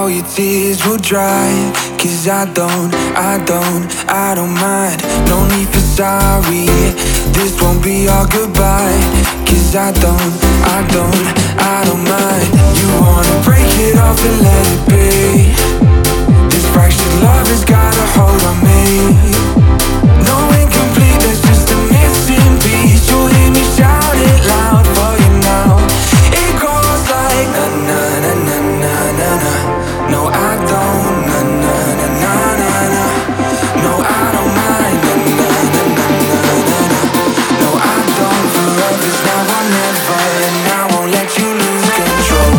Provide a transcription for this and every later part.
your tears will dry. Cause I don't mind. No need for sorry, this won't be our goodbye. Cause I don't mind. You wanna break it off and let it be. This fractured love has got a hold on me. No incomplete, there's just a missing piece. You'll hear me shout it loud for you now. It goes like na na na na na na na. No, I don't na na na na na na. No, I don't mind na na na na na na. No, I don't. Forever's now or never, and I won't let you lose control.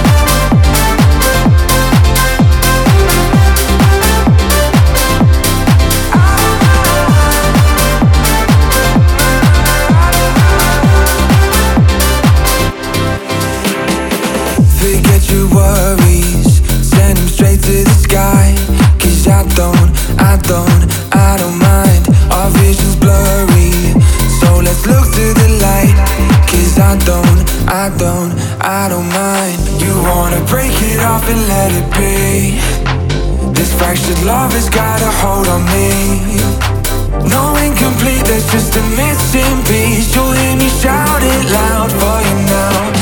Forget your worries, send them straight to the sky. Cause I don't mind. Our vision's blurry, so let's look to the light. Cause I don't mind. You wanna break it off and let it be. This fractured love has got a hold on me. No incomplete, there's just a missing piece. You'll hear me shout it loud for you now.